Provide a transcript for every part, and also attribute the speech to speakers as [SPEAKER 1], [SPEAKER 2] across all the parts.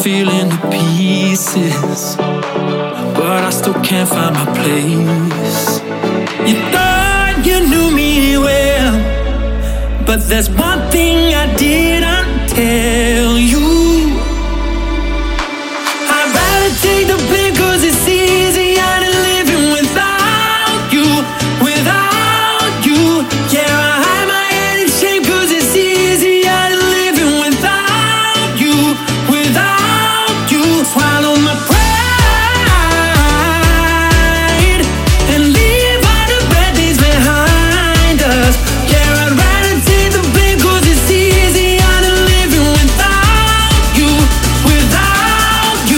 [SPEAKER 1] feeling to pieces, but I still can't find my place. You thought you knew me well, but there's one thing I didn't tell you. I'd rather take the blame 'cause it's easier than living without you, without you. Yeah, I hide my head in shame 'cause it's easier than living without you, without you. Swallow my pride and leave all the bad things behind us. Yeah, I'd rather take the blame 'cause it's easier than living without you, without you.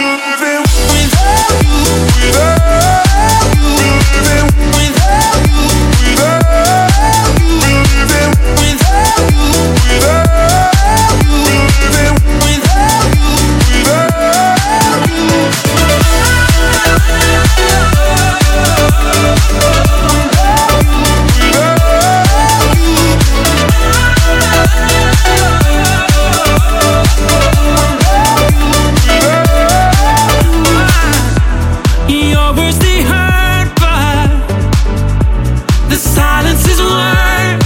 [SPEAKER 1] Your words they hurt, but the silence is worse.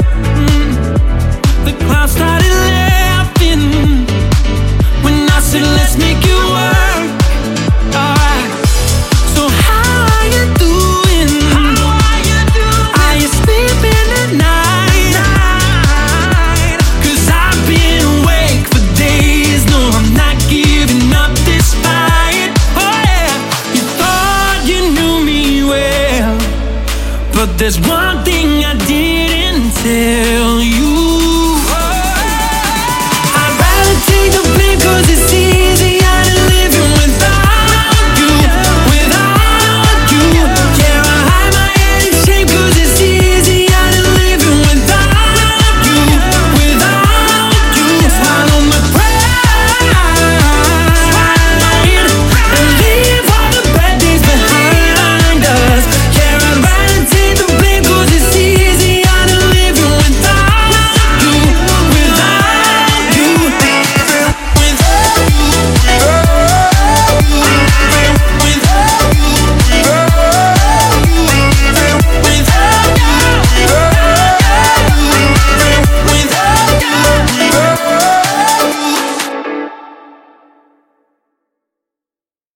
[SPEAKER 1] The clouds started laughing when I said let's make it work. Alright. So how are you doing? Are you sleeping at night? 'Cause I've been awake for days. No, I'm not giving up this fight. Oh yeah, you thought you knew me well, but there's one